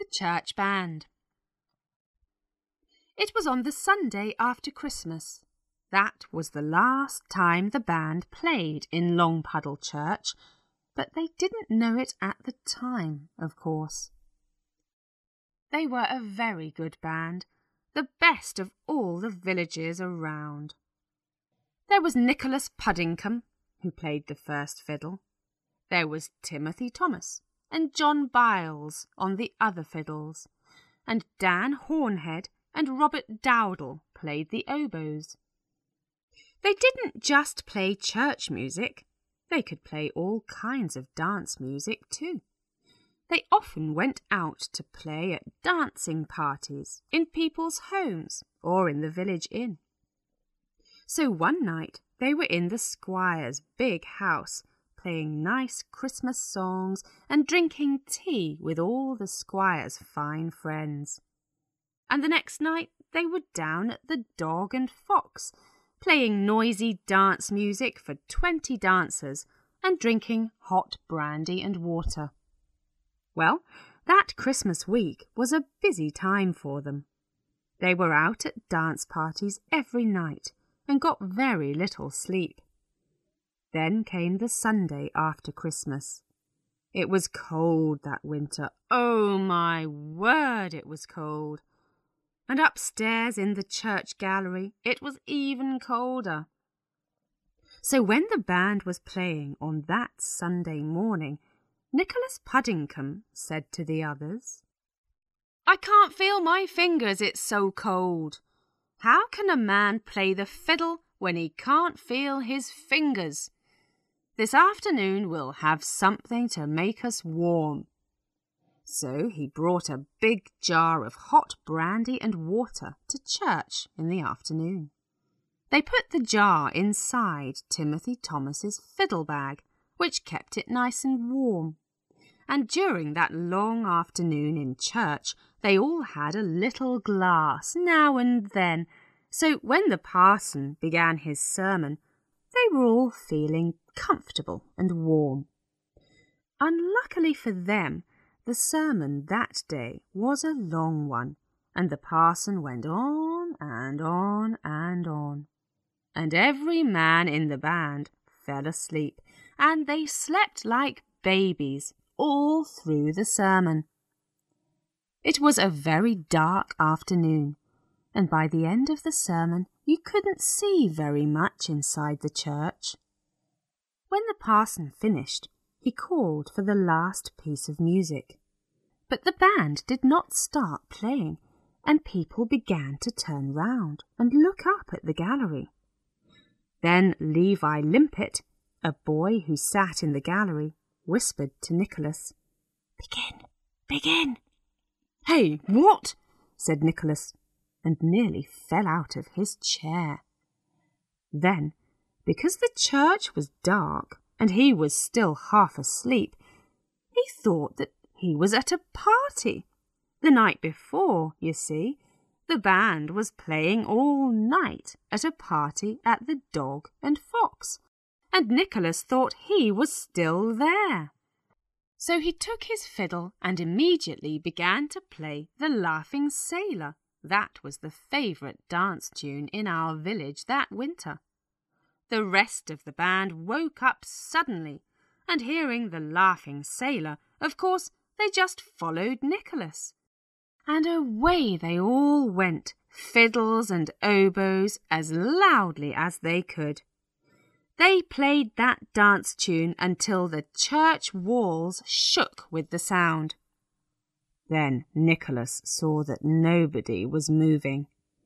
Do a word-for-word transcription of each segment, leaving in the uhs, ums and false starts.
The church band. It was on the Sunday after Christmas. That was the last time the band played in Longpuddle Church, but they didn't know it at the time, of course. They were a very good band, the best of all the villages around. There was Nicholas Puddingham, who played the first fiddle. There was Timothy Thomas and John Biles on the other fiddles, and Dan Hornhead and Robert Dowdle played the oboes. They didn't just play church music, they could play all kinds of dance music too. They often went out to play at dancing parties in people's homes or in the village inn. So one night they were in the squire's big house, playing nice Christmas songs and drinking tea with all the squire's fine friends. And the next night they were down at the Dog and Fox, playing noisy dance music for twenty dancers and drinking hot brandy and water. Well, that Christmas week was a busy time for them. They were out at dance parties every night and got very little sleep. Then came the Sunday after Christmas. It was cold that winter. Oh, my word, it was cold. And upstairs in the church gallery it was even colder. So when the band was playing on that Sunday morning, Nicholas Puddingham said to the others, "I can't feel my fingers, it's so cold. How can a man play the fiddle when he can't feel his fingers? This afternoon we'll have something to make us warm." So he brought a big jar of hot brandy and water to church in the afternoon. They put the jar inside Timothy Thomas's fiddle bag, which kept it nice and warm. And during that long afternoon in church, they all had a little glass now and then, so when the parson began his sermon, they were all feeling comfortable and warm. Unluckily for them, the sermon that day was a long one, and the parson went on and on and on. And every man in the band fell asleep, and they slept like babies all through the sermon. It was a very dark afternoon, and by the end of the sermon you couldn't see very much inside the church. When the parson finished, he called for the last piece of music. But the band did not start playing, and people began to turn round and look up at the gallery. Then Levi Limpet, a boy who sat in the gallery, whispered to Nicholas, "Begin, begin." "Hey, what?" said Nicholas, and nearly fell out of his chair. Then, because the church was dark and he was still half asleep, he thought that he was at a party. The night before, you see, the band was playing all night at a party at the Dog and Fox, and Nicholas thought he was still there. So he took his fiddle and immediately began to play The Laughing Sailor. That was the favourite dance tune in our village that winter. The rest of the band woke up suddenly, and hearing The Laughing Sailor, of course, they just followed Nicholas. And away they all went, fiddles and oboes, as loudly as they could. They played that dance tune until the church walls shook with the sound. Then Nicholas saw that nobody was moving.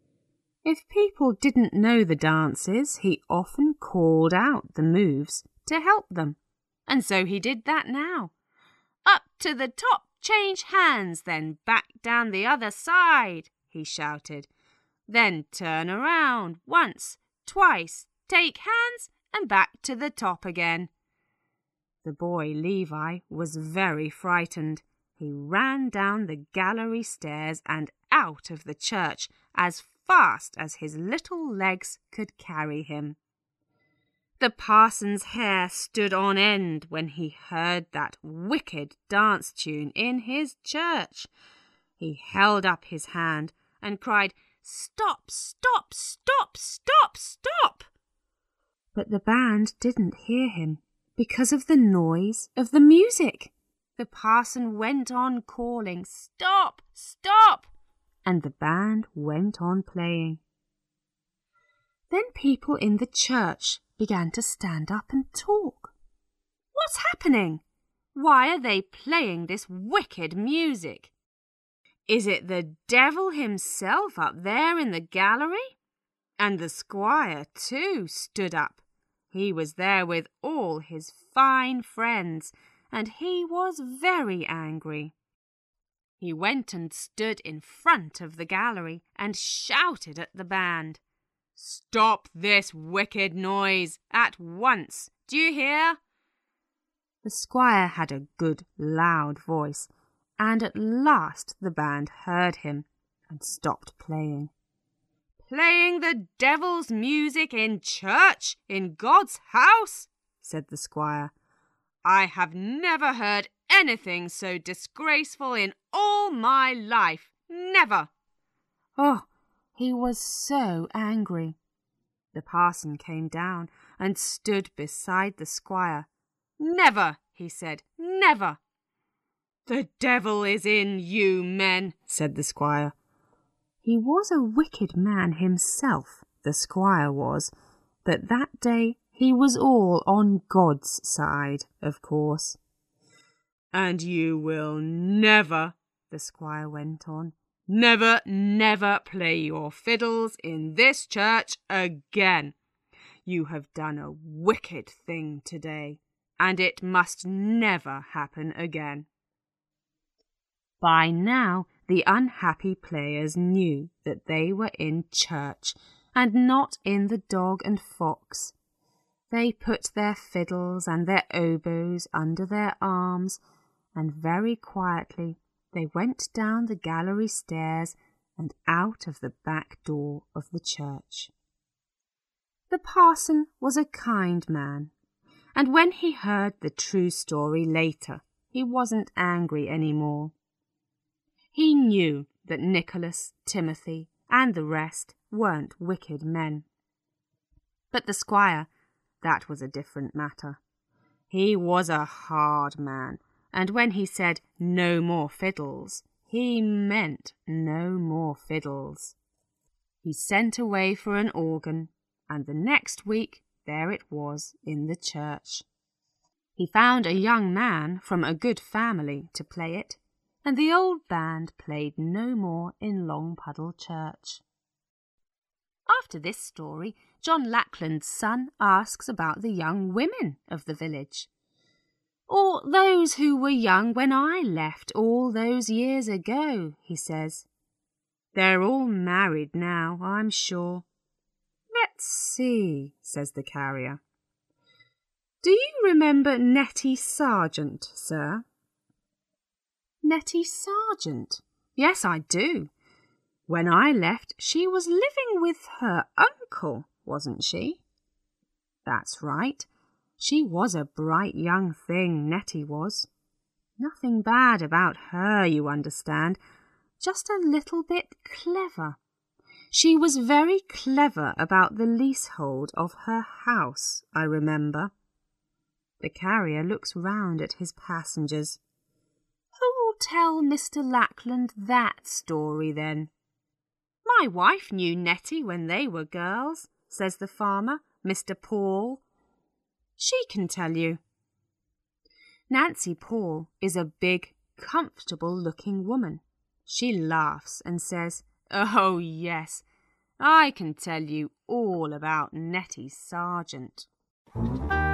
If people didn't know the dances, he often called out the moves to help them. And so he did that now. "Up to the top, change hands, then back down the other side," he shouted. "Then turn around once, twice, take hands, and back to the top again." The boy Levi was very frightened. He ran down the gallery stairs and out of the church as fast as his little legs could carry him. The parson's hair stood on end when he heard that wicked dance tune in his church, He held up his hand and cried, "Stop, stop, stop, stop, stop!" But the band didn't hear him because of the noise of the music. The parson went on calling, "Stop, stop!" and the band went on playing. Then people in the church began to stand up and talk. "What's happening? Why are they playing this wicked music? Is it the devil himself up there in the gallery?" And the squire, too, stood up. He was there with all his fine friends, and he was very angry. He went and stood in front of the gallery and shouted at the band, "Stop this wicked noise at once! Do you hear?" The squire had a good loud voice, and at last the band heard him and stopped playing. "Playing the devil's music in church, in God's house?" said the squire. "I have never heard anything so disgraceful in all my life. Never!" Oh, he was so angry. The parson came down and stood beside the squire. "Never," he said, "never." "The devil is in you men," said the squire. He was a wicked man himself, the squire was, but that day he was all on God's side, of course. "And you will never," the squire went on, "never, never play your fiddles in this church again. You have done a wicked thing today, and it must never happen again." By now the unhappy players knew that they were in church and not in the Dog and Fox. They put their fiddles and their oboes under their arms, and very quietly they went down the gallery stairs and out of the back door of the church. The parson was a kind man, and when he heard the true story later, he wasn't angry any more. He knew that Nicholas, Timothy, and the rest weren't wicked men. But the squire, that was a different matter. He was a hard man, and when he said no more fiddles, he meant no more fiddles. He sent away for an organ, and the next week there it was in the church. He found a young man from a good family to play it, and the old band played no more in Longpuddle Church. After this story, John Lackland's son asks about the young women of the village. "Or those who were young when I left all those years ago," he says. "They're all married now, I'm sure." "Let's see," says the carrier. "Do you remember Nettie Sargent, sir?" "Nettie Sargent? Yes, I do. When I left, she was living with her uncle, wasn't she?" "That's right. She was a bright young thing, Nettie was. Nothing bad about her, you understand, just a little bit clever. She was very clever about the leasehold of her house, I remember." The carrier looks round at his passengers. "Who'll tell Mister Lackland that story, then?" "My wife knew Nettie when they were girls," says the farmer, Mister Paul. "She can tell you." Nancy Paul is a big, comfortable-looking woman. She laughs and says, "Oh, yes, I can tell you all about Nettie Sargent."